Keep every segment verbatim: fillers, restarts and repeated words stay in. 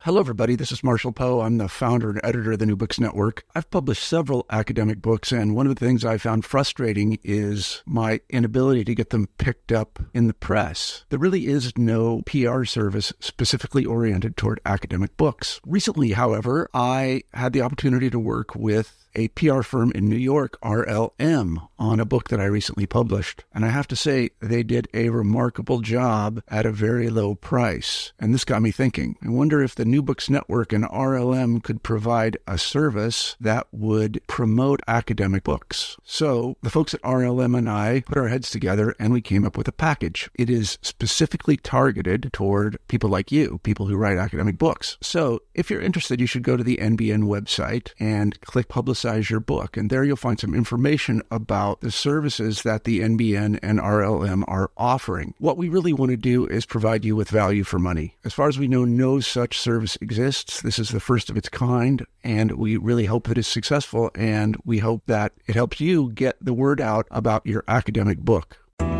Hello, everybody. This is Marshall Poe. I'm the founder and editor of the New Books Network. I've published several academic books, and one of the things I found frustrating is my inability to get them picked up in the press. There really is no P R service specifically oriented toward academic books. Recently, however, I had the opportunity to work with a P R firm in New York, R L M, on a book that I recently published. And I have to say, they did a remarkable job at a very low price. And this got me thinking. I wonder if the New Books Network and R L M could provide a service that would promote academic books. So the folks at R L M and I put our heads together and we came up with a package. It is specifically targeted toward people like you, people who write academic books. So if you're interested, you should go to the N B N website and click Publicize your book. And there you'll find some information about the services that the N B N and R L M are offering. What we really want to do is provide you with value for money. As far as we know, no such service exists. This is the first of its kind, and we really hope that it's successful, and we hope that it helps you get the word out about your academic book.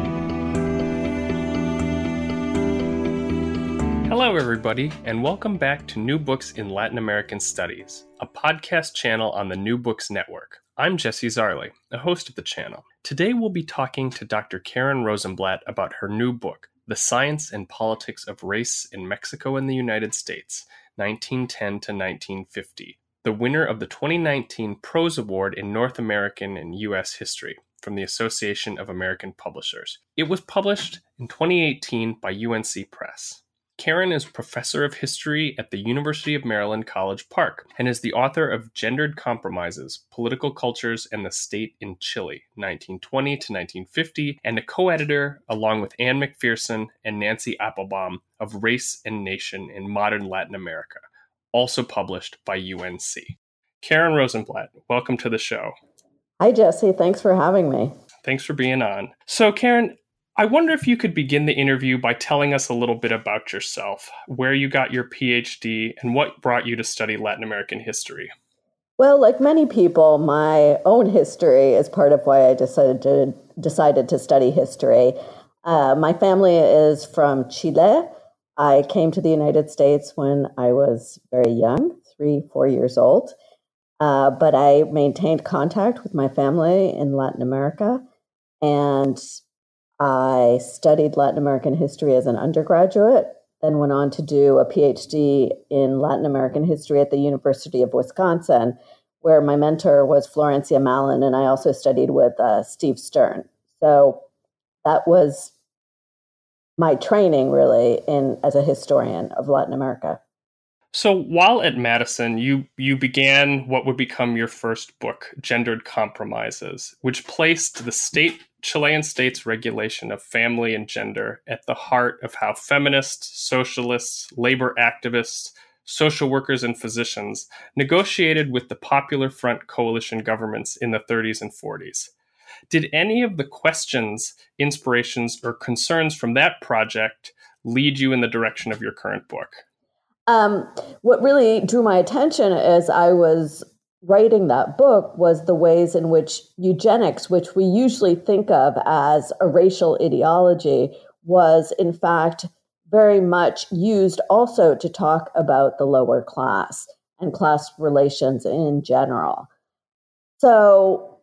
Hello, everybody, and welcome back to New Books in Latin American Studies, a podcast channel on the New Books Network. I'm Jesse Zarley, a host of the channel. Today, we'll be talking to Doctor Karen Rosenblatt about her new book, The Science and Politics of Race in Mexico and the United States, nineteen ten to nineteen fifty, the winner of the twenty nineteen Prose Award in North American and U S History from the Association of American Publishers. It was published in twenty eighteen by U N C Press. Karen is professor of history at the University of Maryland, College Park, and is the author of Gendered Compromises, Political Cultures and the State in Chile, nineteen twenty to nineteen fifty, and a co-editor, along with Anne McPherson and Nancy Applebaum, of Race and Nation in Modern Latin America, also published by U N C. Karen Rosenblatt, welcome to the show. Hi, Jesse. Thanks for having me. Thanks for being on. So, Karen, I wonder if you could begin the interview by telling us a little bit about yourself, where you got your P H D, and what brought you to study Latin American history. Well, like many people, my own history is part of why I decided to decided to study history. Uh, my family is from Chile. I came to the United States when I was very young, three, four years old. Uh, but I maintained contact with my family in Latin America, and I studied Latin American history as an undergraduate, then went on to do a P H D in Latin American history at the University of Wisconsin, where my mentor was Florencia Malin, and I also studied with uh, Steve Stern. So that was my training, really, in as a historian of Latin America. So while at Madison, you you began what would become your first book, Gendered Compromises, which placed the state Chilean state's regulation of family and gender at the heart of how feminists, socialists, labor activists, social workers, and physicians negotiated with the Popular Front coalition governments in the thirties and forties. Did any of the questions, inspirations, or concerns from that project lead you in the direction of your current book? Um, what really drew my attention as I was writing that book was the ways in which eugenics, which we usually think of as a racial ideology, was in fact very much used also to talk about the lower class and class relations in general. So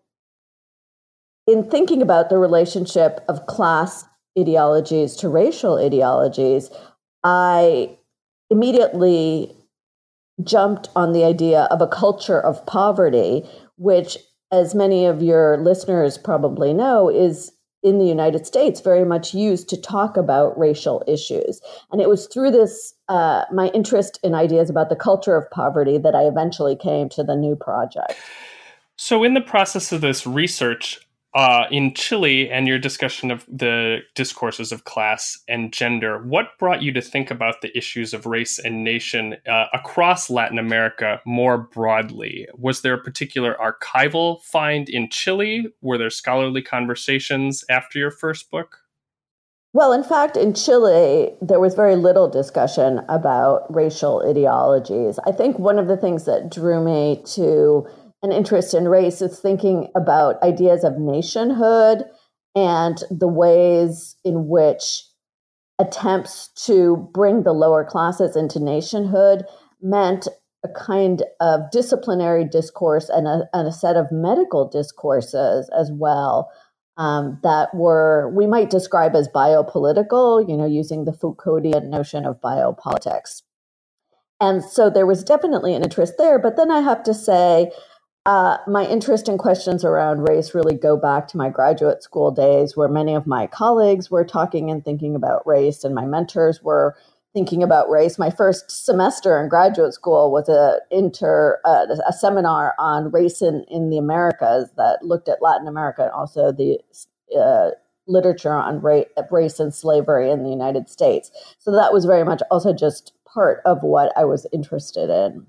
in thinking about the relationship of class ideologies to racial ideologies, I immediately jumped on the idea of a culture of poverty, which, as many of your listeners probably know, is in the United States very much used to talk about racial issues. And it was through this, uh, my interest in ideas about the culture of poverty, that I eventually came to the new project. So in the process of this research, Uh, in Chile and your discussion of the discourses of class and gender, what brought you to think about the issues of race and nation uh, across Latin America more broadly? Was there a particular archival find in Chile? Were there scholarly conversations after your first book? Well, in fact, in Chile, there was very little discussion about racial ideologies. I think one of the things that drew me to an interest in race is thinking about ideas of nationhood and the ways in which attempts to bring the lower classes into nationhood meant a kind of disciplinary discourse and a, and a set of medical discourses as well um, that were, we might describe as biopolitical, you know, using the Foucauldian notion of biopolitics. And so there was definitely an interest there. But then I have to say, uh, my interest in questions around race really go back to my graduate school days, where many of my colleagues were talking and thinking about race, and my mentors were thinking about race. My first semester in graduate school was a inter uh, a seminar on race in, in the Americas that looked at Latin America and also the uh, literature on ra- race and slavery in the United States. So that was very much also just part of what I was interested in.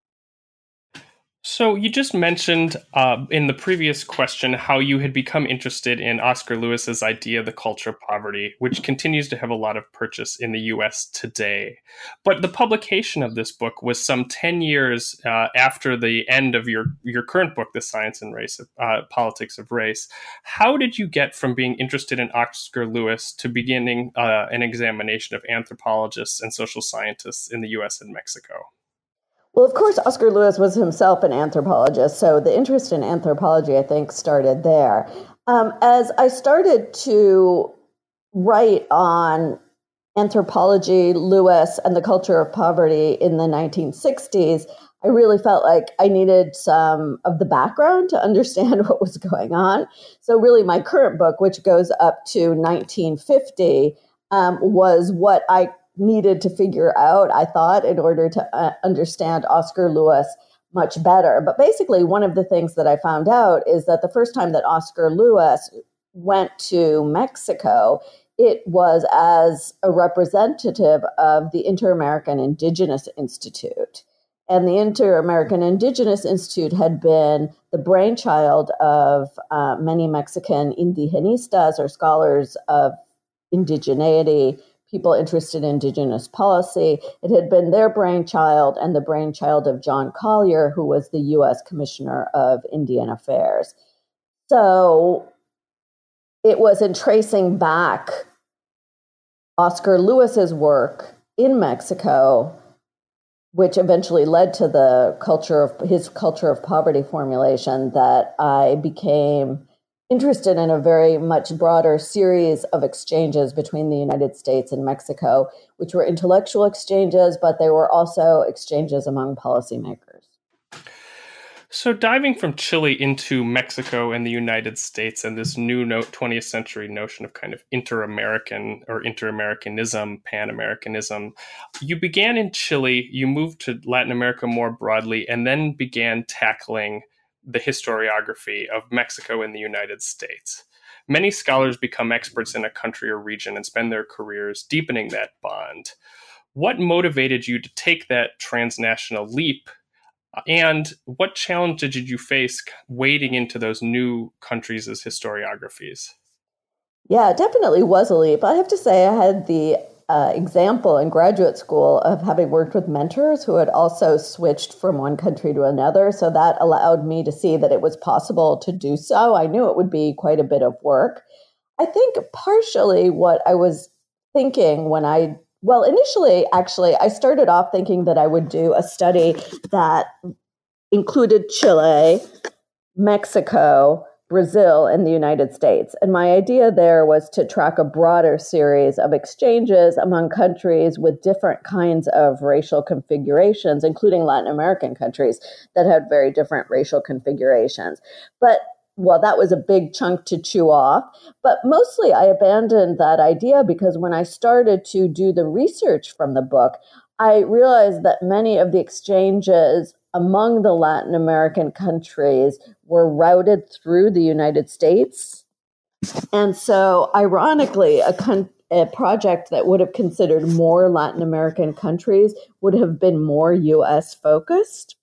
So you just mentioned uh, in the previous question how you had become interested in Oscar Lewis's idea, The Culture of Poverty, which continues to have a lot of purchase in the U S today. But the publication of this book was some ten years uh, after the end of your, your current book, The Science and Race, uh, Politics of Race. How did you get from being interested in Oscar Lewis to beginning uh, an examination of anthropologists and social scientists in the U S and Mexico? Well, of course, Oscar Lewis was himself an anthropologist, so the interest in anthropology, I think, started there. Um, as I started to write on anthropology, Lewis, and the culture of poverty in the nineteen sixties, I really felt like I needed some of the background to understand what was going on. So really, my current book, which goes up to nineteen fifty, um, was what I needed to figure out, I thought, in order to uh, understand Oscar Lewis much better. But basically, one of the things that I found out is that the first time that Oscar Lewis went to Mexico, it was as a representative of the Inter-American Indigenous Institute. And the Inter-American Indigenous Institute had been the brainchild of uh, many Mexican indigenistas, or scholars of indigeneity, people interested in indigenous policy. It had been their brainchild and the brainchild of John Collier, who was the U S Commissioner of Indian Affairs. So it was in tracing back Oscar Lewis's work in Mexico, which eventually led to the culture of his culture of poverty formulation, that I became interested in a very much broader series of exchanges between the United States and Mexico, which were intellectual exchanges, but they were also exchanges among policymakers. So diving from Chile into Mexico and the United States and this new twentieth century notion of kind of inter-American or inter-Americanism, Pan-Americanism, you began in Chile, you moved to Latin America more broadly, and then began tackling the historiography of Mexico and the United States. Many scholars become experts in a country or region and spend their careers deepening that bond. What motivated you to take that transnational leap? And what challenge did you face wading into those new countries as historiographies? Yeah, it definitely was a leap. I have to say I had the uh, example in graduate school of having worked with mentors who had also switched from one country to another. So that allowed me to see that it was possible to do so. I knew it would be quite a bit of work. I think partially what I was thinking when I, well, initially, actually, I started off thinking that I would do a study that included Chile, Mexico, Brazil, and the United States. And my idea there was to track a broader series of exchanges among countries with different kinds of racial configurations, including Latin American countries that had very different racial configurations. But well, that was a big chunk to chew off. But mostly I abandoned that idea because when I started to do the research from the book, I realized that many of the exchanges among the Latin American countries were routed through the United States. And so, ironically, a, con- a project that would have considered more Latin American countries would have been more U S focused.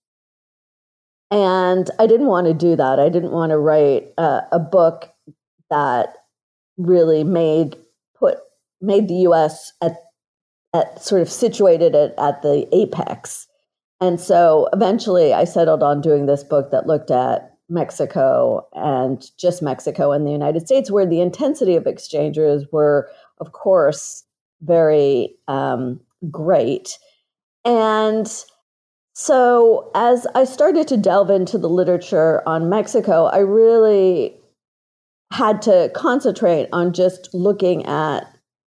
And I didn't want to do that. I didn't want to write uh, a book that really made put made the U S at at sort of situated it at the apex. And so eventually I settled on doing this book that looked at Mexico and just Mexico and the United States, where the intensity of exchanges were, of course, very um, great. And So as I started to delve into the literature on Mexico, I really had to concentrate on just looking at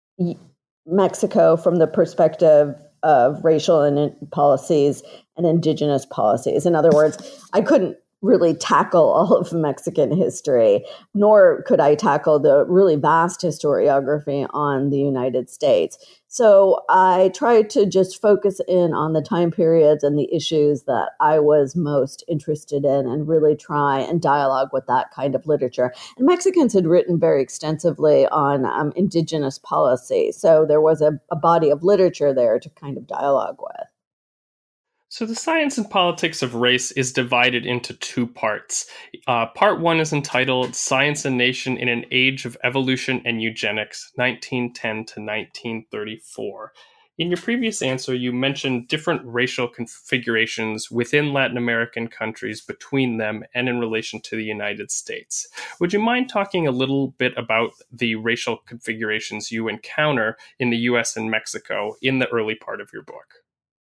Mexico from the perspective of racial and policies and indigenous policies. In other words, I couldn't really tackle all of Mexican history, nor could I tackle the really vast historiography on the United States. So I tried to just focus in on the time periods and the issues that I was most interested in and really try and dialogue with that kind of literature. And Mexicans had written very extensively on um, indigenous policy. So there was a, a body of literature there to kind of dialogue with. So the science and politics of race is divided into two parts. Uh, part one is entitled Science and Nation in an Age of Evolution and Eugenics, nineteen ten to nineteen thirty-four. In your previous answer, you mentioned different racial configurations within Latin American countries between them and in relation to the United States. Would you mind talking a little bit about the racial configurations you encounter in the U S and Mexico in the early part of your book?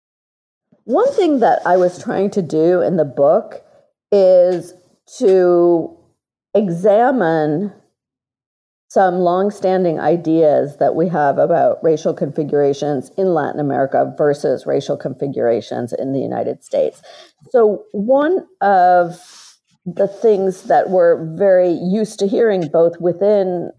One thing that I was trying to do in the book is to examine some longstanding ideas that we have about racial configurations in Latin America versus racial configurations in the United States. So one of the things that we're very used to hearing both within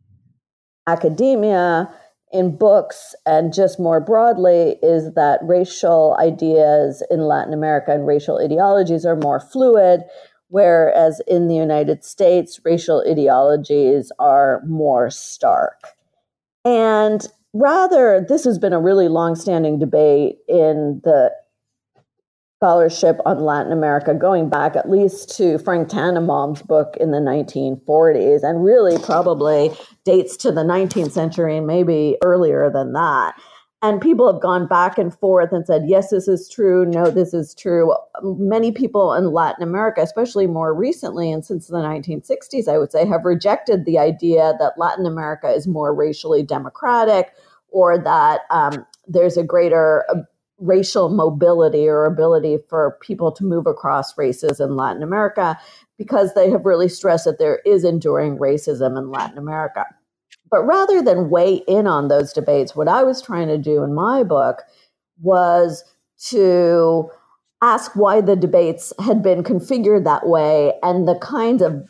academia, in books, and just more broadly, is that racial ideas in Latin America and racial ideologies are more fluid, whereas in the United States, racial ideologies are more stark. And rather, this has been a really long-standing debate in the scholarship on Latin America, going back at least to Frank Tannenbaum's book in the nineteen forties, and really probably dates to the nineteenth century and maybe earlier than that. And people have gone back and forth and said, yes, this is true. No, this is true. Many people in Latin America, especially more recently and since the nineteen sixties, I would say, have rejected the idea that Latin America is more racially democratic, or that um, there's a greater uh, racial mobility or ability for people to move across races in Latin America, because they have really stressed that there is enduring racism in Latin America. But rather than weigh in on those debates, what I was trying to do in my book was to ask why the debates had been configured that way, and the kinds of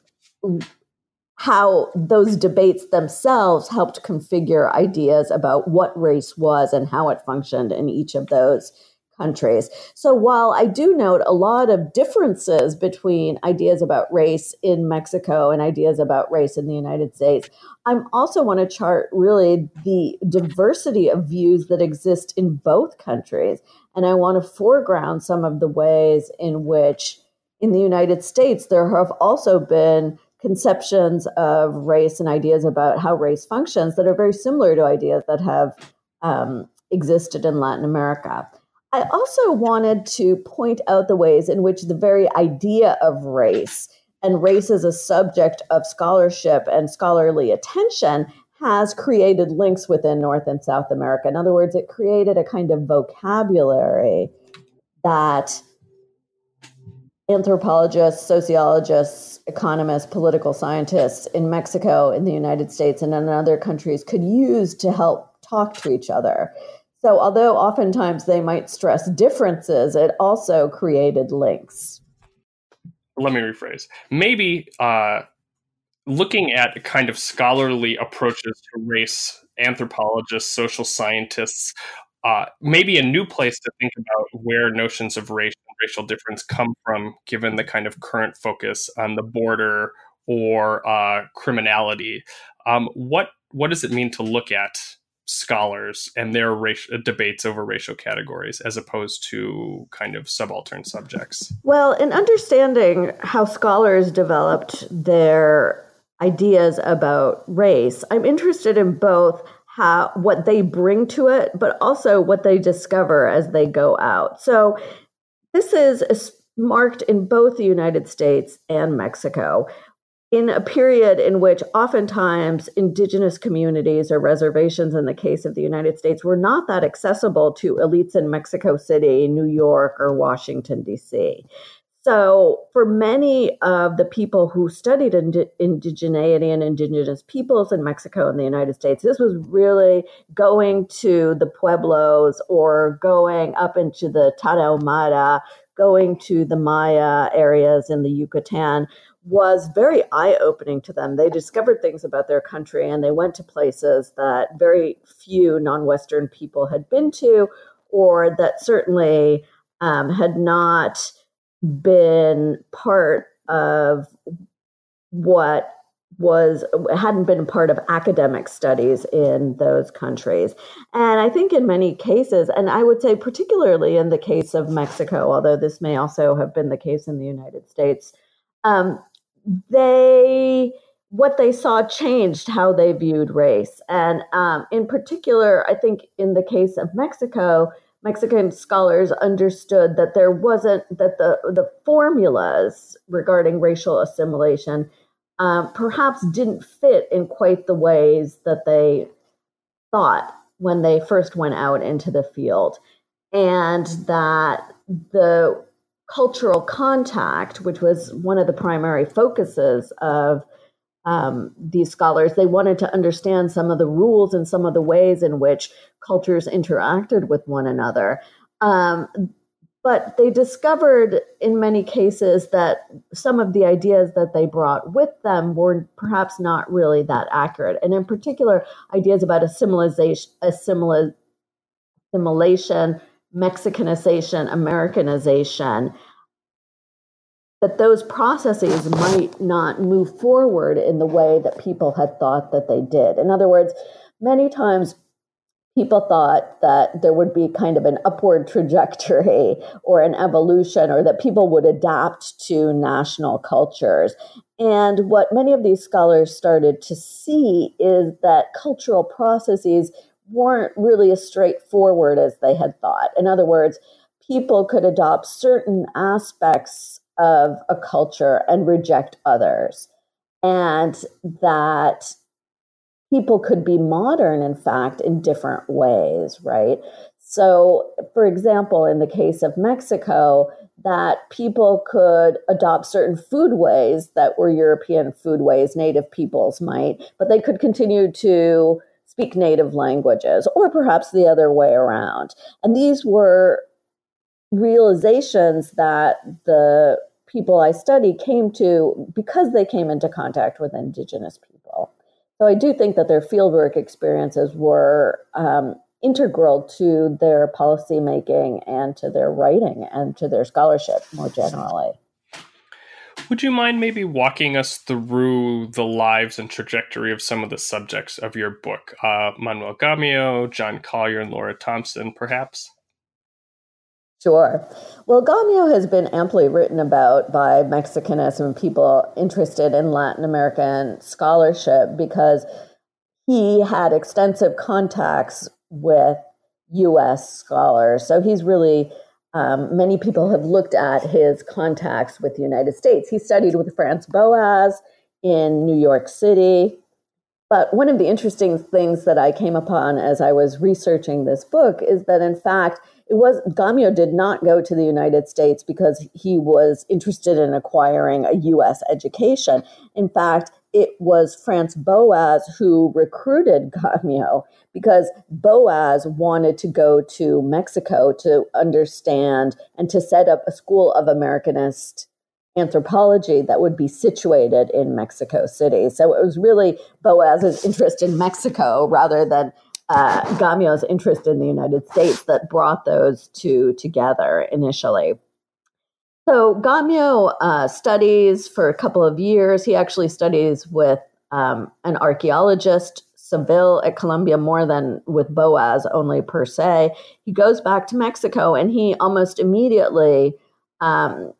how those debates themselves helped configure ideas about what race was and how it functioned in each of those countries. So while I do note a lot of differences between ideas about race in Mexico and ideas about race in the United States, I also want to chart really the diversity of views that exist in both countries. And I want to foreground some of the ways in which in the United States there have also been conceptions of race and ideas about how race functions that are very similar to ideas that have um, existed in Latin America. I also wanted to point out the ways in which the very idea of race and race as a subject of scholarship and scholarly attention has created links within North and South America. In other words, it created a kind of vocabulary that anthropologists, sociologists, economists, political scientists in Mexico, in the United States, and in other countries could use to help talk to each other. So although oftentimes they might stress differences, it also created links. Let me rephrase. Maybe uh, looking at kind of scholarly approaches to race, anthropologists, social scientists, uh, maybe a new place to think about where notions of race and racial difference come from, given the kind of current focus on the border or uh, criminality. Um, what what does it mean to look at scholars and their racial debates over racial categories as opposed to kind of subaltern subjects? Well, in understanding how scholars developed their ideas about race, I'm interested in both how what they bring to it, but also what they discover as they go out. So this is marked in both the United States and Mexico. in a period in which oftentimes indigenous communities or reservations, in the case of the United States, were not that accessible to elites in Mexico City, New York, or Washington, D C. So for many of the people who studied ind- indigeneity and indigenous peoples in Mexico and the United States, this was really going to the pueblos or going up into the Tarahumara, going to the Maya areas in the Yucatan, was very eye-opening to them. They discovered things about their country, and they went to places that very few non-Western people had been to, or that certainly um, had not been part of what was, hadn't been part of academic studies in those countries. And I think in many cases, and I would say particularly in the case of Mexico, although this may also have been the case in the United States, um, they, what they saw changed how they viewed race. And um, in particular, I think in the case of Mexico, Mexican scholars understood that there wasn't, that the, the formulas regarding racial assimilation um, perhaps didn't fit in quite the ways that they thought when they first went out into the field. And that the cultural contact, which was one of the primary focuses of um, these scholars, they wanted to understand some of the rules and some of the ways in which cultures interacted with one another. Um, but they discovered in many cases that some of the ideas that they brought with them were perhaps not really that accurate. And in particular, ideas about assimilation, assimila- assimilation, Mexicanization, Americanization, that those processes might not move forward in the way that people had thought that they did. In other words, many times people thought that there would be kind of an upward trajectory or an evolution, or that people would adapt to national cultures. And what many of these scholars started to see is that cultural processes weren't really as straightforward as they had thought. In other words, people could adopt certain aspects of a culture and reject others. And that people could be modern, in fact, in different ways, right? So, for example, in the case of Mexico, that people could adopt certain foodways that were European foodways, native peoples might, but they could continue to speak native languages, or perhaps the other way around. And these were realizations that the people I study came to because they came into contact with indigenous people. So I do think that their fieldwork experiences were um, integral to their policymaking and to their writing and to their scholarship more generally. Would you mind maybe walking us through the lives and trajectory of some of the subjects of your book? Uh, Manuel Gamio, John Collier, and Laura Thompson, perhaps? Sure. Well, Gamio has been amply written about by Mexicanists and people interested in Latin American scholarship because he had extensive contacts with U S scholars. So he's really, um, many people have looked at his contacts with the United States. He studied with Franz Boas in New York City. But one of the interesting things that I came upon as I was researching this book is that, in fact, it was Gamio did not go to the United States because he was interested in acquiring a U S education. In fact, it was Franz Boas who recruited Gamio because Boas wanted to go to Mexico to understand and to set up a school of Americanist anthropology that would be situated in Mexico City. So it was really Boas's interest in Mexico rather than uh, Gamio's interest in the United States that brought those two together initially. So Gamio uh, studies for a couple of years. He actually studies with um, an archaeologist, Seville at Columbia, more than with Boas only per se. He goes back to Mexico and he almost immediately um,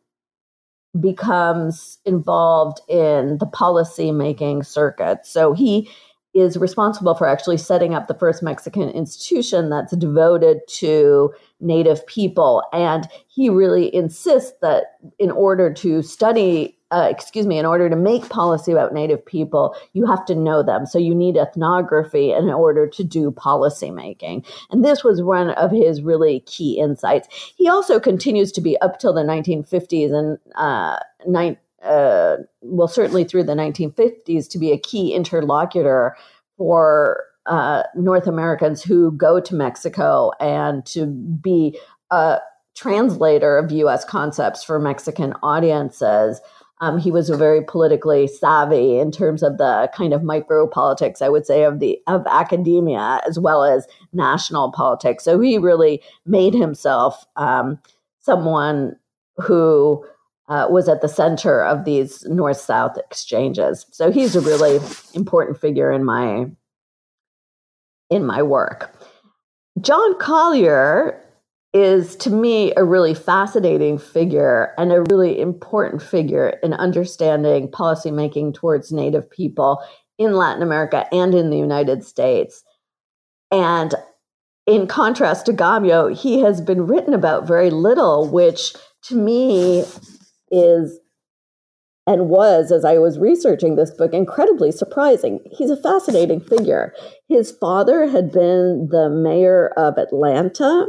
becomes involved in the policy-making circuit. So he is responsible for actually setting up the first Mexican institution that's devoted to Native people. And he really insists that in order to study uh, excuse me, in order to make policy about Native people, you have to know them. So you need ethnography in order to do policy making. And this was one of his really key insights. He also continues to be, up till the nineteen fifties and uh, nine, uh, well, certainly through the nineteen fifties, to be a key interlocutor for uh, North Americans who go to Mexico, and to be a translator of U S concepts for Mexican audiences. Um, he was very politically savvy in terms of the kind of micro politics, I would say, of the of academia as well as national politics. So he really made himself um, someone who uh, was at the center of these North-South exchanges. So he's a really important figure in my in my work. John Collier is, to me, a really fascinating figure and a really important figure in understanding policymaking towards Native people in Latin America and in the United States. And in contrast to Gamio, he has been written about very little, which to me is and was, as I was researching this book, incredibly surprising. He's a fascinating figure. His father had been the mayor of Atlanta.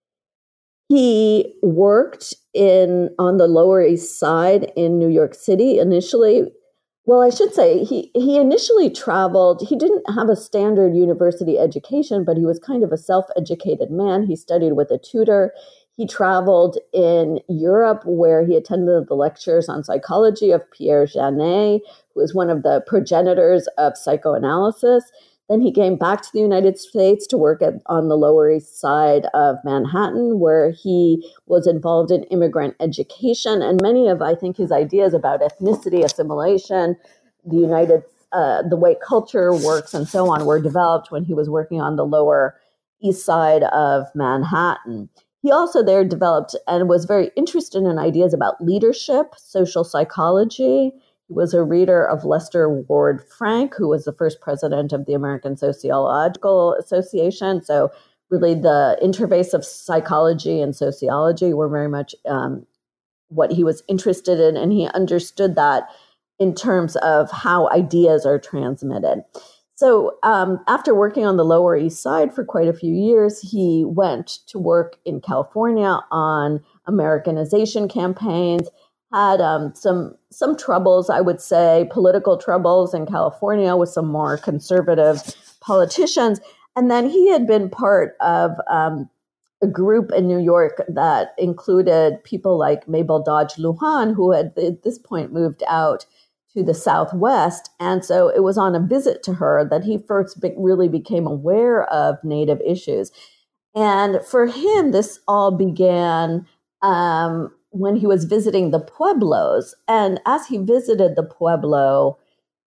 He worked in on the Lower East Side in New York City initially. Well, I should say he, he initially traveled. He didn't have a standard university education, but he was kind of a self-educated man. He studied with a tutor. He traveled in Europe, where he attended the lectures on psychology of Pierre Janet, who was one of the progenitors of psychoanalysis. Then he came back to the United States to work at, on the Lower East Side of Manhattan, where he was involved in immigrant education. And many of, I think, his ideas about ethnicity, assimilation, the United, uh, the way culture works, and so on, were developed when he was working on the Lower East Side of Manhattan. He also there developed and was very interested in ideas about leadership, social psychology. He was a reader of Lester Ward Frank, who was the first president of the American Sociological Association. So really the interface of psychology and sociology were very much um, what he was interested in, and he understood that in terms of how ideas are transmitted. So um, after working on the Lower East Side for quite a few years, he went to work in California on Americanization campaigns, had um, some some troubles, I would say, political troubles in California with some more conservative politicians. And then he had been part of um, a group in New York that included people like Mabel Dodge Lujan, who had at this point moved out to the Southwest. And so it was on a visit to her that he first be- really became aware of Native issues. And for him, this all began um, when he was visiting the Pueblos. And as he visited the Pueblo,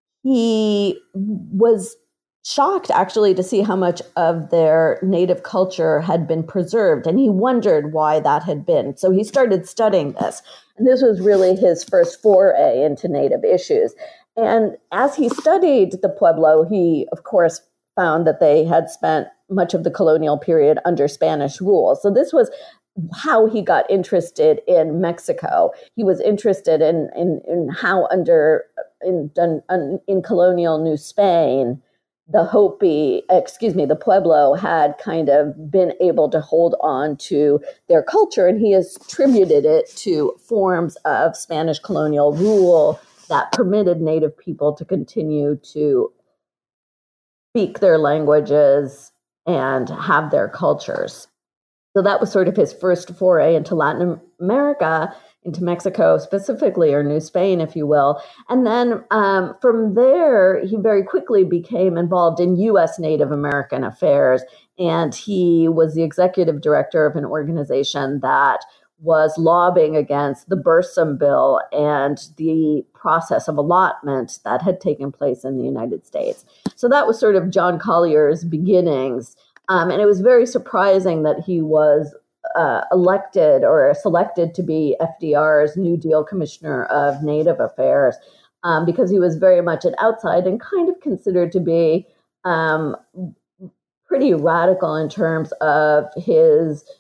he was shocked actually to see how much of their Native culture had been preserved. And he wondered why that had been. So he started studying this. And this was really his first foray into Native issues. And as he studied the Pueblo, he, of course, found that they had spent much of the colonial period under Spanish rule. So this was how he got interested in Mexico. He was interested in in, in how under in, in in colonial New Spain, the Hopi, excuse me, the Pueblo had kind of been able to hold on to their culture, and he has attributed it to forms of Spanish colonial rule that permitted Native people to continue to speak their languages and have their cultures. So that was sort of his first foray into Latin America, into Mexico specifically, or New Spain, if you will. And then um, from there, he very quickly became involved in U S Native American affairs. And he was the executive director of an organization that was lobbying against the Bursum Bill and the process of allotment that had taken place in the United States. So that was sort of John Collier's beginnings. Um, and it was very surprising that he was uh, elected or selected to be F D R's New Deal Commissioner of Native Affairs, um, because he was very much an outside and kind of considered to be um, pretty radical in terms of his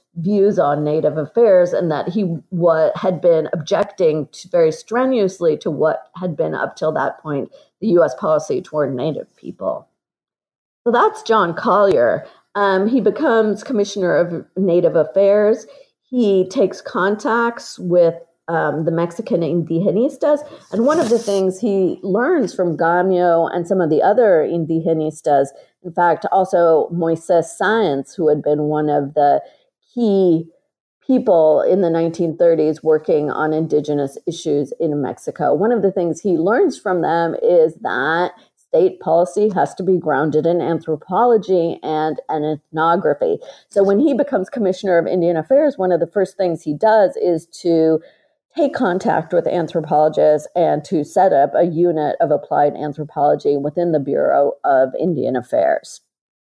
views on Native affairs, and that he wa- had been objecting to, very strenuously to what had been up till that point the U S policy toward Native people. So that's John Collier. Um, he becomes Commissioner of Native Affairs. He takes contacts with um, the Mexican indigenistas. And one of the things he learns from Gamio and some of the other indigenistas, in fact, also Moises Sáenz, who had been one of the key people in the nineteen thirties working on indigenous issues in Mexico. One of the things he learns from them is that state policy has to be grounded in anthropology and, and ethnography. So when he becomes Commissioner of Indian Affairs, one of the first things he does is to take contact with anthropologists and to set up a unit of applied anthropology within the Bureau of Indian Affairs.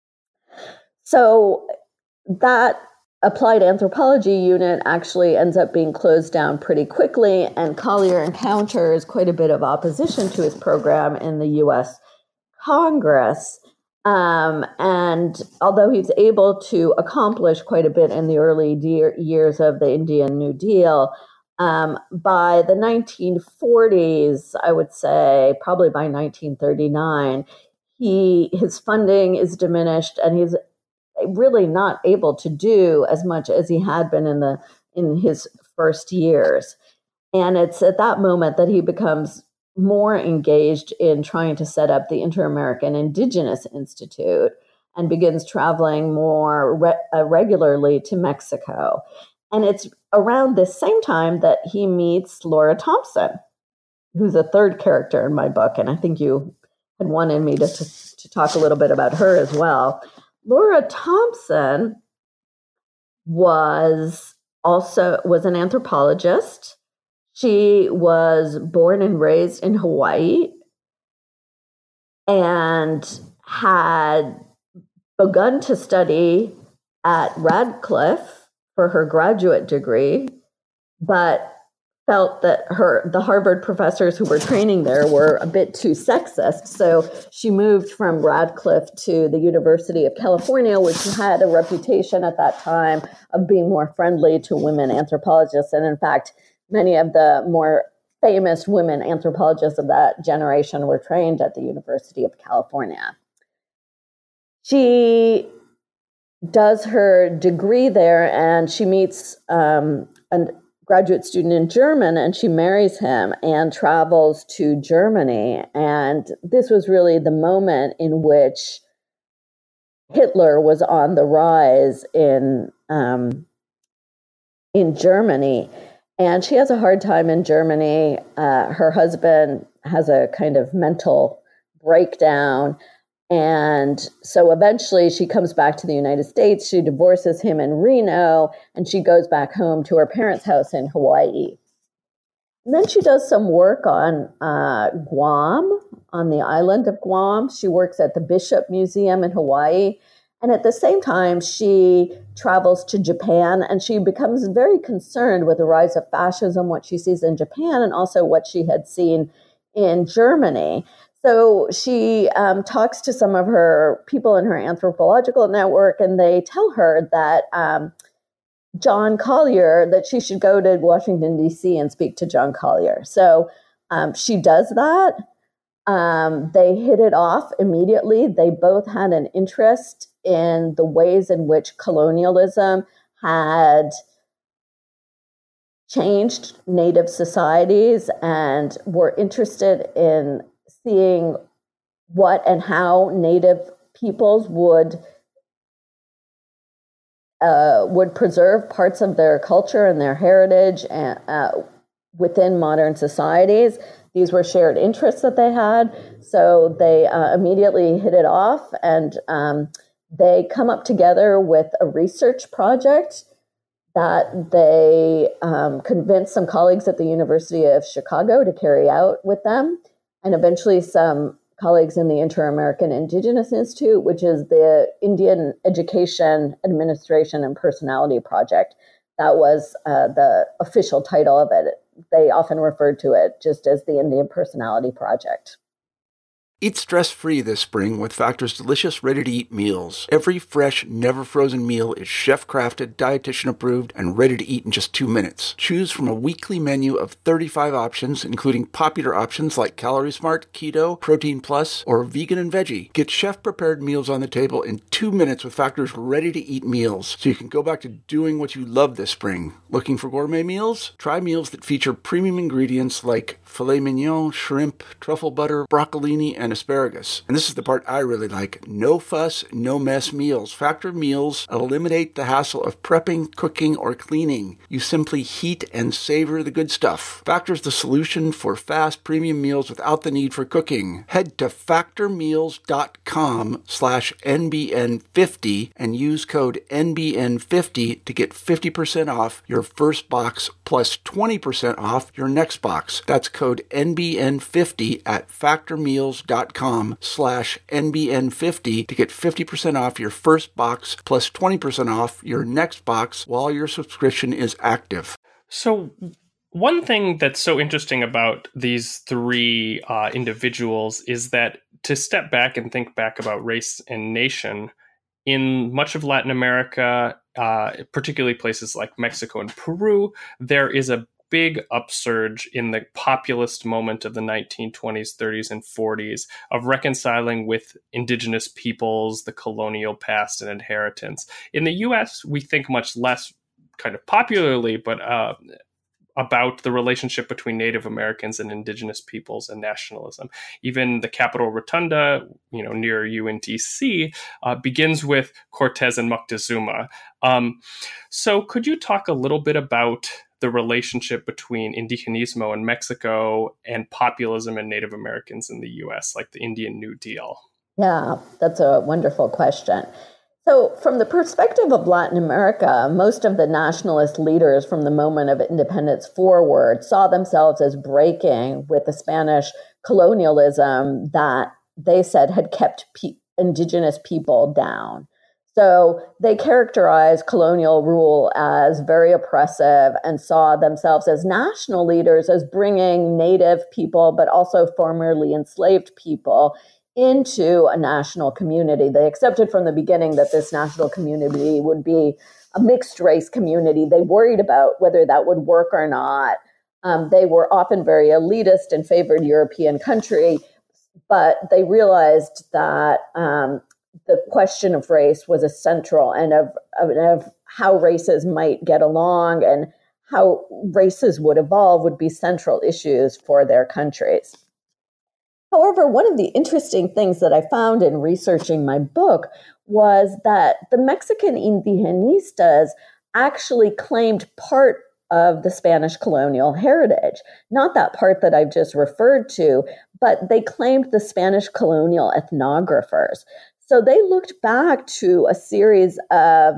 So that applied anthropology unit actually ends up being closed down pretty quickly, and Collier encounters quite a bit of opposition to his program in the U S Congress. Um, and although he's able to accomplish quite a bit in the early de- years of the Indian New Deal, um, by the nineteen forties, I would say, probably by nineteen thirty-nine, he his funding is diminished, and he's really not able to do as much as he had been in the in his first years. And it's at that moment that he becomes more engaged in trying to set up the Inter-American Indigenous Institute and begins traveling more re- uh, regularly to Mexico. And it's around this same time that he meets Laura Thompson, who's a third character in my book. And I think you had wanted me to, to, to talk a little bit about her as well. Laura Thompson was also was an anthropologist. She was born and raised in Hawaii and had begun to study at Radcliffe for her graduate degree, but felt that her the Harvard professors who were training there were a bit too sexist. So she moved from Radcliffe to the University of California, which had a reputation at that time of being more friendly to women anthropologists. And in fact, many of the more famous women anthropologists of that generation were trained at the University of California. She does her degree there, and she meets um, an graduate student in German, and she marries him and travels to Germany. And this was really the moment in which Hitler was on the rise in um, in Germany. And she has a hard time in Germany. Uh, her husband has a kind of mental breakdown. And so eventually she comes back to the United States. She divorces him in Reno, and she goes back home to her parents' house in Hawaii. And then she does some work on uh, Guam, on the island of Guam. She works at the Bishop Museum in Hawaii. And at the same time, she travels to Japan, and she becomes very concerned with the rise of fascism, what she sees in Japan, and also what she had seen in Germany. So she um, talks to some of her people in her anthropological network, and they tell her that um, John Collier, that she should go to Washington, D C and speak to John Collier. So um, she does that. Um, they hit it off immediately. They both had an interest in the ways in which colonialism had changed Native societies, and were interested in seeing what and how Native peoples would uh, would preserve parts of their culture and their heritage and, uh, within modern societies. These were shared interests that they had, so they uh, immediately hit it off, and um, they come up together with a research project that they um, convinced some colleagues at the University of Chicago to carry out with them, and eventually some colleagues in the Inter-American Indigenous Institute, which is the Indian Education, Administration, and Personality Project. That was uh, the official title of it. They often referred to it just as the Indian Personality Project. Eat stress-free this spring with Factor's delicious, ready-to-eat meals. Every fresh, never-frozen meal is chef-crafted, dietitian-approved, and ready to eat in just two minutes. Choose from a weekly menu of thirty-five options, including popular options like Calorie Smart, Keto, Protein Plus, or Vegan and Veggie. Get chef-prepared meals on the table in two minutes with Factor's ready-to-eat meals, so you can go back to doing what you love this spring. Looking for gourmet meals? Try meals that feature premium ingredients like filet mignon, shrimp, truffle butter, broccolini, and asparagus. And this is the part I really like. No fuss, no mess meals. Factor meals eliminate the hassle of prepping, cooking, or cleaning. You simply heat and savor the good stuff. Factor's the solution for fast premium meals without the need for cooking. Head to factormeals.com slash NBN50 and use code N B N fifty to get fifty percent off your first box plus twenty percent off your next box. That's code N B N fifty at factormeals.com slash N B N fifty to get fifty percent off your first box plus twenty percent off your next box while your subscription is active. So one thing that's so interesting about these three uh, individuals is that to step back and think back about race and nation, in much of Latin America, uh, particularly places like Mexico and Peru, there is a big upsurge in the populist moment of the nineteen twenties, thirties, and forties of reconciling with indigenous peoples, the colonial past, and inheritance. In the U S, we think much less kind of popularly, but uh, about the relationship between Native Americans and indigenous peoples and nationalism. Even the Capitol Rotunda, you know, near you in D C, uh, begins with Cortez and Moctezuma. Um, so could you talk a little bit about the relationship between indigenismo in Mexico and populism and Native Americans in the U S, like the Indian New Deal? Yeah, that's a wonderful question. So from the perspective of Latin America, most of the nationalist leaders from the moment of independence forward saw themselves as breaking with the Spanish colonialism that they said had kept pe- indigenous people down. So they characterized colonial rule as very oppressive and saw themselves as national leaders as bringing native people, but also formerly enslaved people into a national community. They accepted from the beginning that this national community would be a mixed race community. They worried about whether that would work or not. Um, they were often very elitist and favored European country, but they realized that um, the question of race was a central and of, of, of how races might get along and how races would evolve would be central issues for their countries. However, one of the interesting things that I found in researching my book was that the Mexican indigenistas actually claimed part of the Spanish colonial heritage, not that part that I've just referred to, but they claimed the Spanish colonial ethnographers. So they looked back to a series of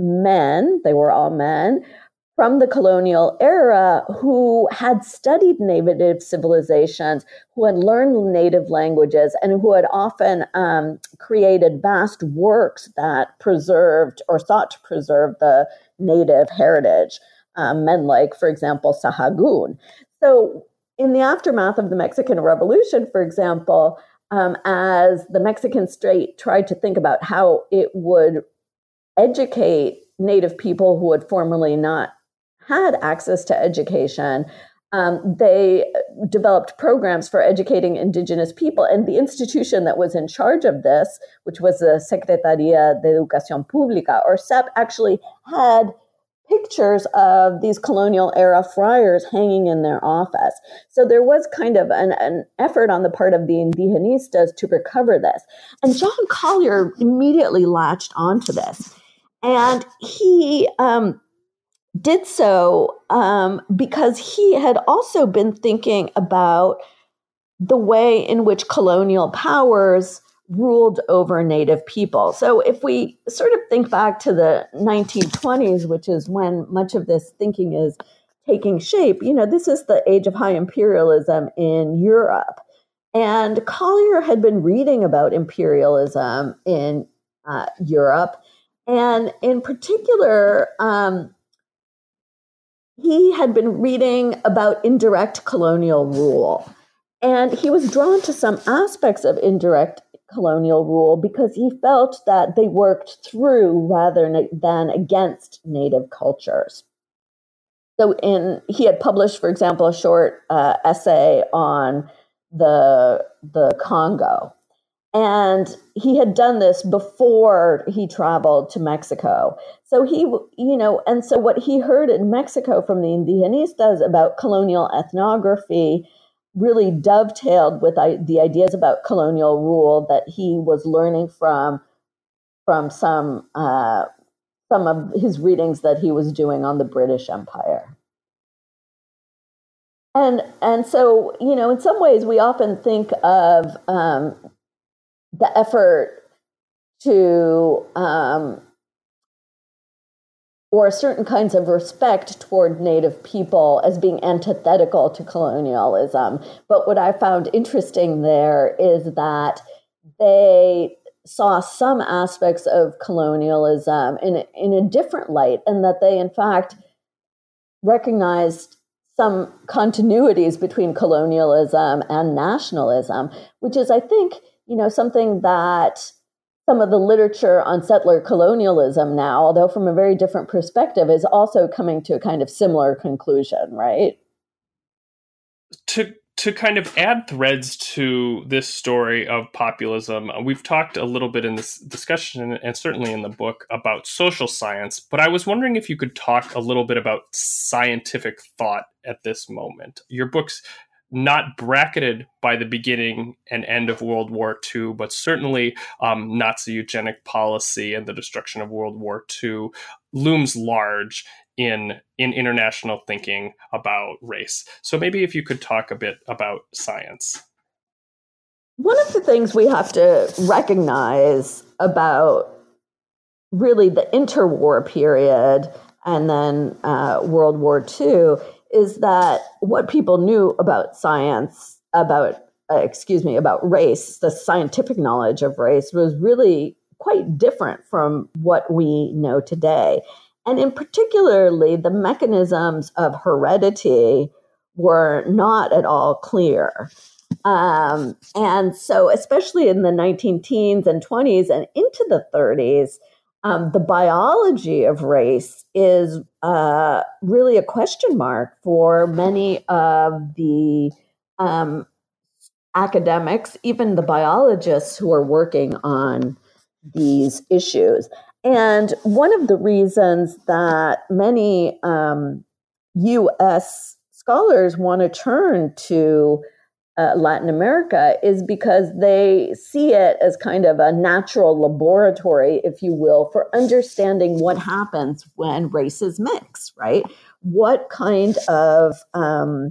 men, they were all men, from the colonial era who had studied native civilizations, who had learned native languages, and who had often um, created vast works that preserved or sought to preserve the native heritage. Um, men like, for example, Sahagún. So in the aftermath of the Mexican Revolution, for example, um, as the Mexican state tried to think about how it would educate native people who had formerly not had access to education, um, they developed programs for educating indigenous people. And the institution that was in charge of this, which was the Secretaría de Educación Pública, or S E P, actually had pictures of these colonial era friars hanging in their office. So there was kind of an, an effort on the part of the indigenistas to recover this. And John Collier immediately latched onto this. And he um, did so um, because he had also been thinking about the way in which colonial powers ruled over native people. So if we sort of think back to the nineteen twenties, which is when much of this thinking is taking shape, you know, this is the age of high imperialism in Europe. And Collier had been reading about imperialism in uh, Europe. And in particular, um, he had been reading about indirect colonial rule. And he was drawn to some aspects of indirect colonial rule because he felt that they worked through rather than against native cultures. So in he had published, for example, a short uh, essay on the, the Congo. And he had done this before he traveled to Mexico. So he, you know, and so what he heard in Mexico from the Indigenistas about colonial ethnography really dovetailed with the ideas about colonial rule that he was learning from, from some, uh, some of his readings that he was doing on the British Empire. And, and so, you know, in some ways we often think of um, the effort to, um, or certain kinds of respect toward Native people as being antithetical to colonialism. But what I found interesting there is that they saw some aspects of colonialism in, in a different light, and that they, in fact, recognized some continuities between colonialism and nationalism, which is, I think, you know, something that some of the literature on settler colonialism now, although from a very different perspective, is also coming to a kind of similar conclusion, right? To to kind of add threads to this story of populism, we've talked a little bit in this discussion and certainly in the book about social science, but I was wondering if you could talk a little bit about scientific thought at this moment. Your book's not bracketed by the beginning and end of World War Two, but certainly um, Nazi eugenic policy and the destruction of World War Two looms large in in international thinking about race. So maybe if you could talk a bit about science. One of the things we have to recognize about really the interwar period and then uh, World War Two is that what people knew about science, about, uh, excuse me, about race, the scientific knowledge of race was really quite different from what we know today. And in particularly, the mechanisms of heredity were not at all clear. Um, and so especially in the nineteen teens and twenties and into the thirties, um, the biology of race is uh, really a question mark for many of the um, academics, even the biologists who are working on these issues. And one of the reasons that many um, U S scholars want to turn to uh, Latin America is because they see it as kind of a natural laboratory, if you will, for understanding what happens when races mix, right? What kind of um,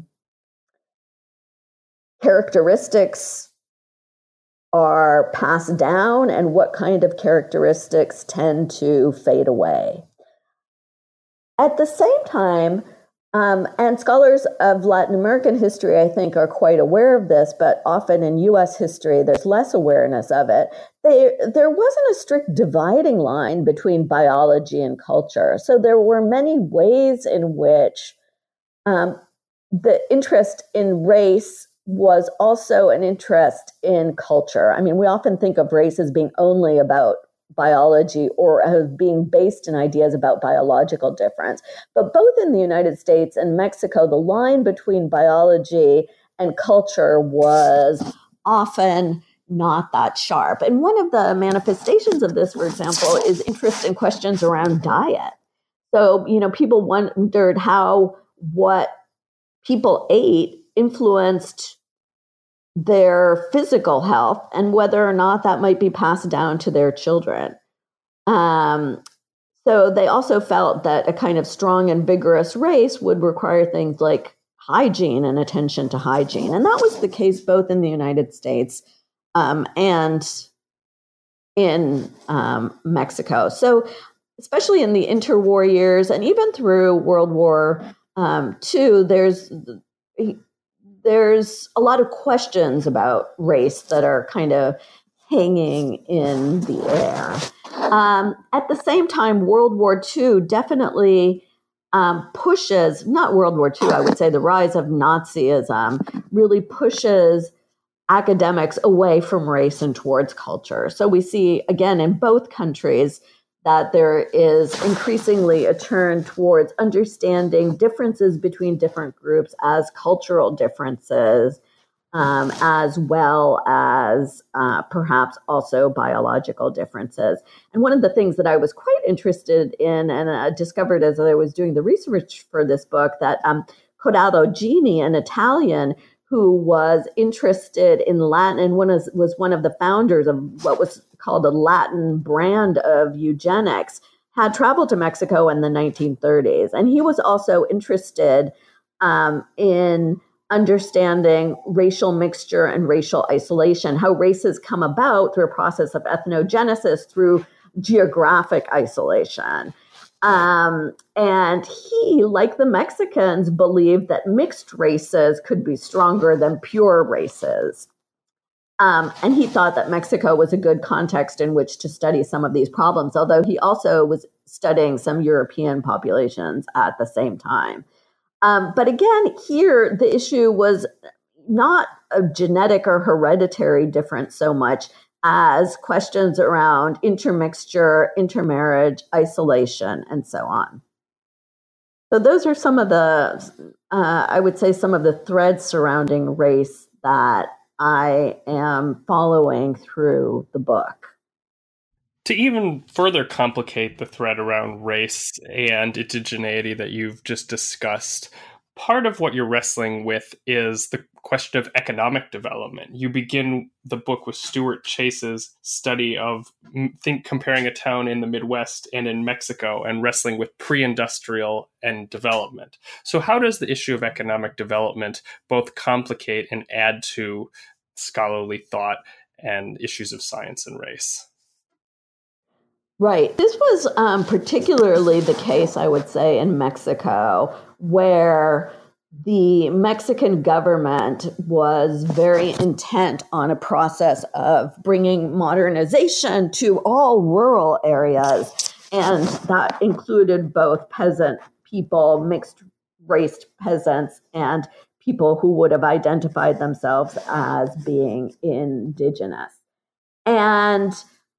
characteristics are passed down and what kind of characteristics tend to fade away. At the same time, um, and scholars of Latin American history, I think, are quite aware of this, but often in U S history, there's less awareness of it. They, there wasn't a strict dividing line between biology and culture. So there were many ways in which um, the interest in race was also an interest in culture. I mean, we often think of race as being only about biology or as being based in ideas about biological difference. But both in the United States and Mexico, the line between biology and culture was often not that sharp. And one of the manifestations of this, for example, is interest in questions around diet. So, you know, people wondered how what people ate influenced their physical health and whether or not that might be passed down to their children. Um, so they also felt that a kind of strong and vigorous race would require things like hygiene and attention to hygiene. And that was the case both in the United States um, and in um, Mexico. So especially in the interwar years and even through World War um, Two, there's There's a lot of questions about race that are kind of hanging in the air. Um, at the same time, World War Two definitely um, pushes, not World War Two, I would say the rise of Nazism really pushes academics away from race and towards culture. So we see, again, in both countries, that there is increasingly a turn towards understanding differences between different groups as cultural differences, um, as well as uh, perhaps also biological differences. And one of the things that I was quite interested in and uh, discovered as I was doing the research for this book, that um, Corrado Gini, an Italian who was interested in Latin and one is, was one of the founders of what was called a Latin brand of eugenics, had traveled to Mexico in the nineteen thirties. And he was also interested um, in understanding racial mixture and racial isolation, how races come about through a process of ethnogenesis, through geographic isolation. Um, and he, like the Mexicans, believed that mixed races could be stronger than pure races. Um, and he thought that Mexico was a good context in which to study some of these problems, although he also was studying some European populations at the same time. Um, but again, here, the issue was not a genetic or hereditary difference so much as questions around intermixture, intermarriage, isolation, and so on. So those are some of the, uh, I would say, some of the threads surrounding race that I am following through the book. To even further complicate the thread around race and indigeneity that you've just discussed, part of what you're wrestling with is the question of economic development. You begin the book with Stuart Chase's study of think comparing a town in the Midwest and in Mexico and wrestling with pre-industrial and development. So how does the issue of economic development both complicate and add to scholarly thought and issues of science and race? Right. This was um, particularly the case, I would say, in Mexico, where the Mexican government was very intent on a process of bringing modernization to all rural areas. And that included both peasant people, mixed race peasants, and people who would have identified themselves as being indigenous. And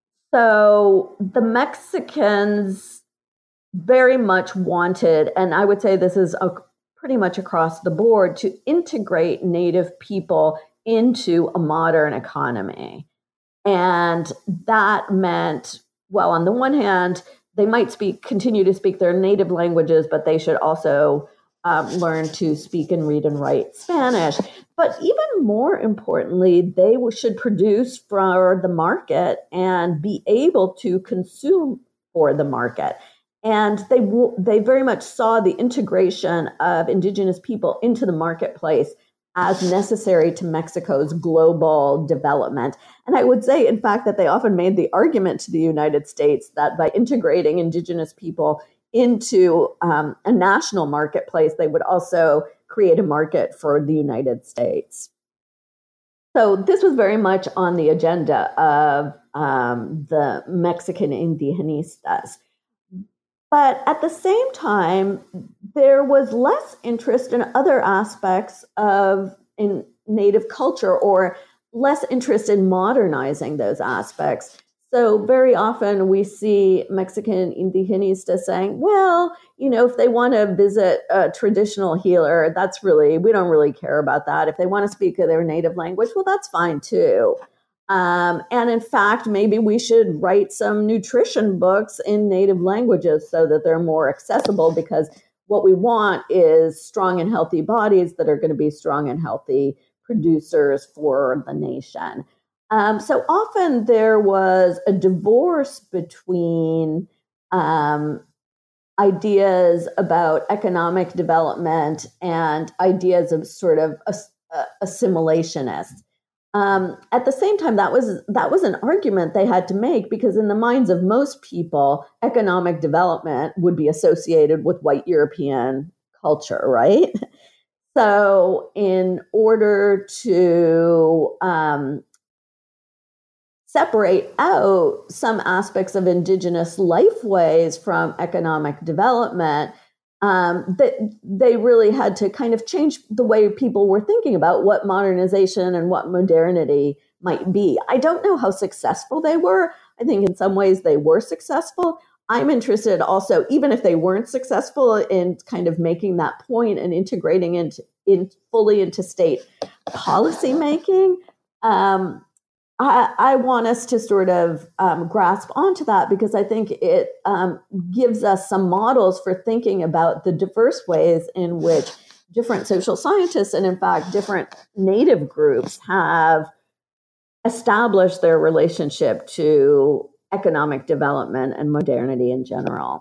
so the Mexicans very much wanted, and I would say this is a, pretty much across the board, to integrate Native people into a modern economy. And that meant, well, on the one hand, they might speak, continue to speak their native languages, but they should also um, learn to speak and read and write Spanish. But even more importantly, they should produce for the market and be able to consume for the market. And they they very much saw the integration of indigenous people into the marketplace as necessary to Mexico's global development. And I would say, in fact, that they often made the argument to the United States that by integrating indigenous people into um, a national marketplace, they would also create a market for the United States. So this was very much on the agenda of um, the Mexican indigenistas. But at the same time, there was less interest in other aspects of in Native culture, or less interest in modernizing those aspects. So very often we see Mexican indigenistas saying, well, you know, if they want to visit a traditional healer, that's really, we don't really care about that. If they want to speak their native language, well, that's fine too. Um, and in fact, maybe we should write some nutrition books in native languages so that they're more accessible, because what we want is strong and healthy bodies that are going to be strong and healthy producers for the nation. Um, so often there was a divorce between um, ideas about economic development and ideas of sort of ass- uh, assimilationists. Um, at the same time, that was that was an argument they had to make, because in the minds of most people, economic development would be associated with white European culture, right? So in order to um, separate out some aspects of indigenous lifeways from economic development, um, that they really had to kind of change the way people were thinking about what modernization and what modernity might be. I don't know how successful they were. I think in some ways they were successful. I'm interested also, even if they weren't successful, in kind of making that point and integrating it in fully into state policy making. Um, I, I want us to sort of um, grasp onto that, because I think it um, gives us some models for thinking about the diverse ways in which different social scientists and, in fact, different native groups have established their relationship to economic development and modernity in general.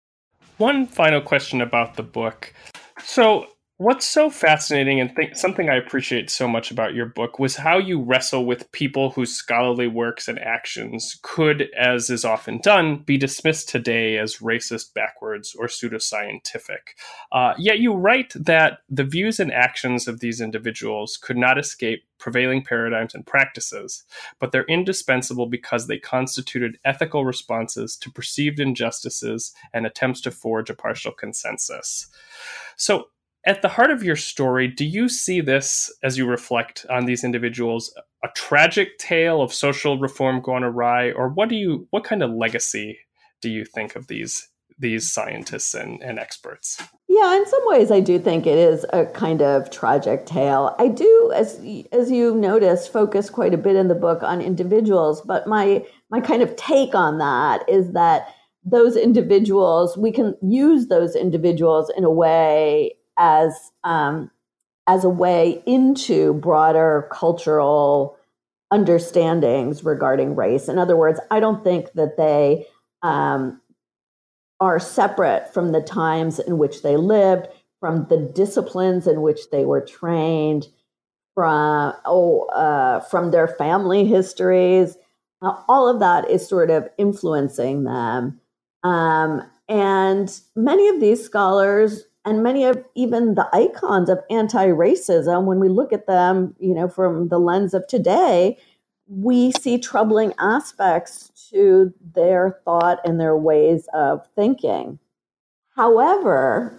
One final question about the book. So, what's so fascinating and th- something I appreciate so much about your book was how you wrestle with people whose scholarly works and actions could, as is often done, be dismissed today as racist, backwards, or pseudoscientific. Uh, yet you write that the views and actions of these individuals could not escape prevailing paradigms and practices, but they're indispensable because they constituted ethical responses to perceived injustices and attempts to forge a partial consensus. So, at the heart of your story, do you see this, as you reflect on these individuals, a tragic tale of social reform gone awry, or what do you, what kind of legacy do you think of these these scientists and, and experts? Yeah, in some ways, I do think it is a kind of tragic tale. I do, as as you notice, focus quite a bit in the book on individuals, but my my kind of take on that is that those individuals, we can use those individuals in a way as um, as a way into broader cultural understandings regarding race. In other words, I don't think that they um, are separate from the times in which they lived, from the disciplines in which they were trained, from oh, uh, from their family histories. Uh, all of that is sort of influencing them. Um, and many of these scholars and many of even the icons of anti-racism, when we look at them, you know, from the lens of today, we see troubling aspects to their thought and their ways of thinking. However,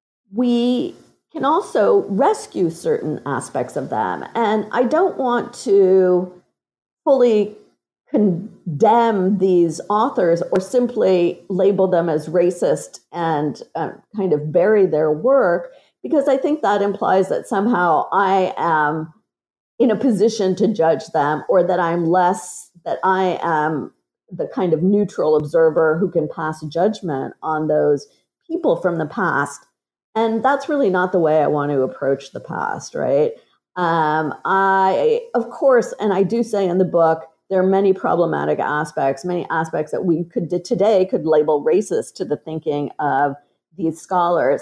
we can also rescue certain aspects of them. And I don't want to fully condemn these authors or simply label them as racist and uh, kind of bury their work, because I think that implies that somehow I am in a position to judge them, or that I'm less, that I am the kind of neutral observer who can pass judgment on those people from the past. And that's really not the way I want to approach the past, right? Um, I, of course, and I do say in the book, there are many problematic aspects, many aspects that we could today could label racist to the thinking of these scholars.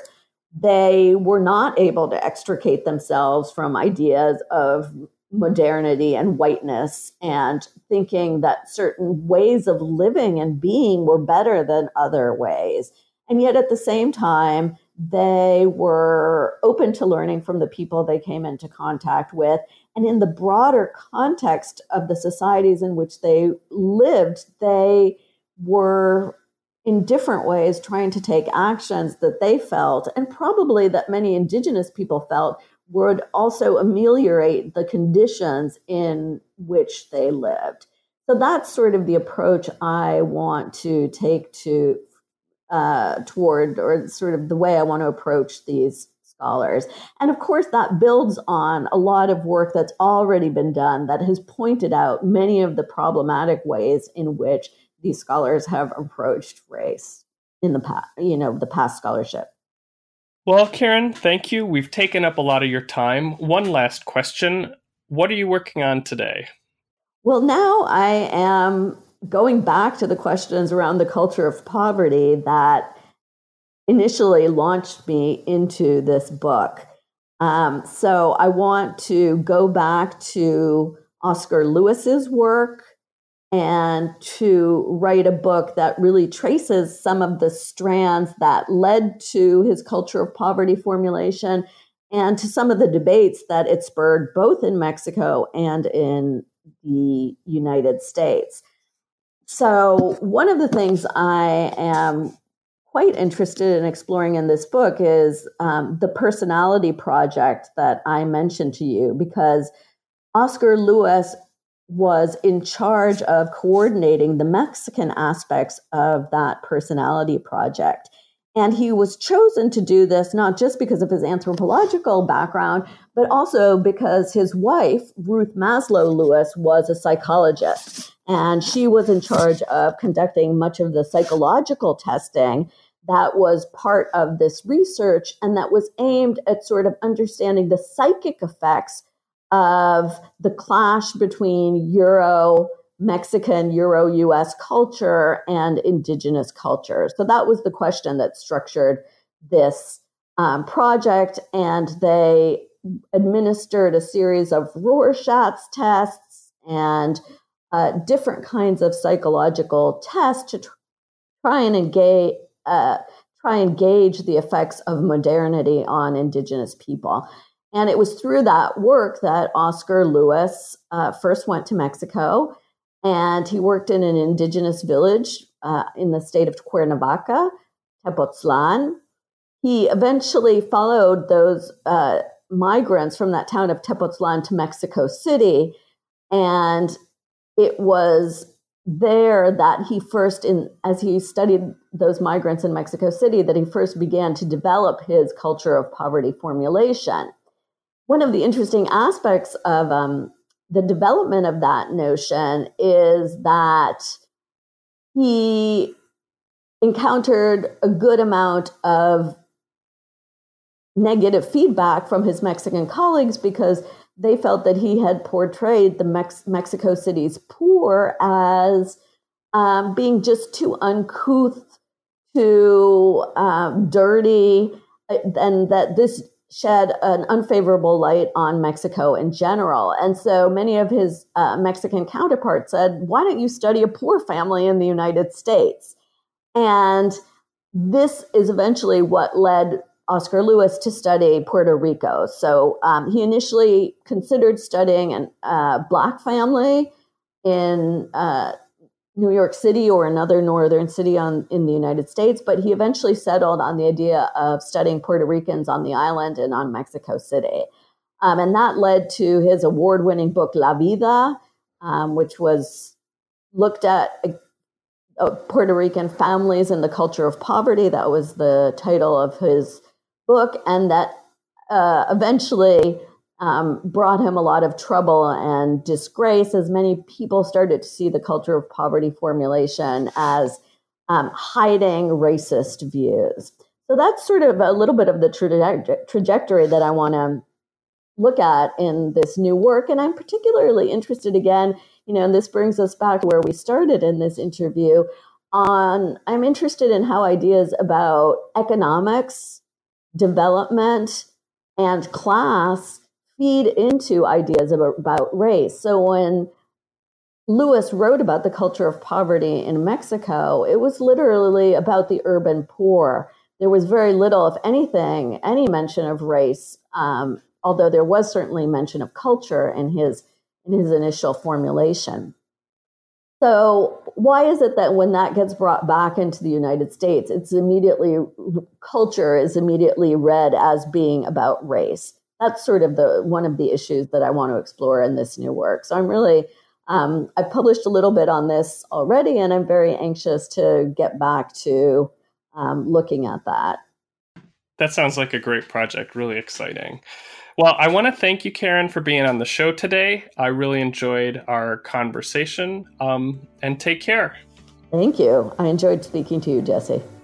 They were not able to extricate themselves from ideas of modernity and whiteness and thinking that certain ways of living and being were better than other ways. And yet at the same time, they were open to learning from the people they came into contact with. And in the broader context of the societies in which they lived, they were in different ways trying to take actions that they felt, and probably that many indigenous people felt, would also ameliorate the conditions in which they lived. So that's sort of the approach I want to take to uh, toward, or sort of the way I want to approach these scholars. And of course, that builds on a lot of work that's already been done that has pointed out many of the problematic ways in which these scholars have approached race in the past, you know, the past scholarship. Well, Karen, thank you. We've taken up a lot of your time. One last question. What are you working on today? Well, now I am going back to the questions around the culture of poverty that initially launched me into this book. Um, so I want to go back to Oscar Lewis's work and to write a book that really traces some of the strands that led to his culture of poverty formulation and to some of the debates that it spurred both in Mexico and in the United States. So one of the things I am quite interested in exploring in this book is um, the personality project that I mentioned to you, because Oscar Lewis was in charge of coordinating the Mexican aspects of that personality project. And he was chosen to do this not just because of his anthropological background, but also because his wife, Ruth Maslow Lewis, was a psychologist. And she was in charge of conducting much of the psychological testing that was part of this research and that was aimed at sort of understanding the psychic effects of the clash between Euro Mexican, Euro U S culture and indigenous culture. So that was the question that structured this um, project. And they administered a series of Rorschach tests and uh, different kinds of psychological tests to tr- try and engage, uh, try and gauge the effects of modernity on indigenous people. And it was through that work that Oscar Lewis uh, first went to Mexico, and he worked in an indigenous village uh, in the state of Cuernavaca, Tepoztlan. He eventually followed those uh, migrants from that town of Tepoztlan to Mexico City, and it was there that he first, in as he studied those migrants in Mexico City, that he first began to develop his culture of poverty formulation. One of the interesting aspects of um, the development of that notion is that he encountered a good amount of negative feedback from his Mexican colleagues because they felt that he had portrayed the Mex- Mexico City's poor as um, being just too uncouth, too um, dirty, and that this shed an unfavorable light on Mexico in general. And so many of his uh, Mexican counterparts said, why don't you study a poor family in the United States? And this is eventually what led Oscar Lewis to study Puerto Rico. So um, he initially considered studying a uh, Black family in uh, New York City or another northern city on, in the United States, but he eventually settled on the idea of studying Puerto Ricans on the island and on Mexico City. Um, and that led to his award-winning book, La Vida, um, which was looked at uh, Puerto Rican families and the culture of poverty. That was the title of his book, and that uh, eventually um, brought him a lot of trouble and disgrace as many people started to see the culture of poverty formulation as um, hiding racist views. So that's sort of a little bit of the traje- trajectory that I want to look at in this new work. And I'm particularly interested, again, you know, and this brings us back to where we started in this interview, on I'm interested in how ideas about economics, development, and class feed into ideas about, about race. So when Lewis wrote about the culture of poverty in Mexico, it was literally about the urban poor. There was very little, if anything, any mention of race, um, although there was certainly mention of culture in his in his initial formulation. So why is it that when that gets brought back into the United States, it's immediately, culture is immediately read as being about race? That's sort of the one of the issues that I want to explore in this new work. So I'm really, um, I've published a little bit on this already, and I'm very anxious to get back to um, looking at that. That sounds like a great project, really exciting. Well, I want to thank you, Karen, for being on the show today. I really enjoyed our conversation, um, and take care. Thank you. I enjoyed speaking to you, Jesse.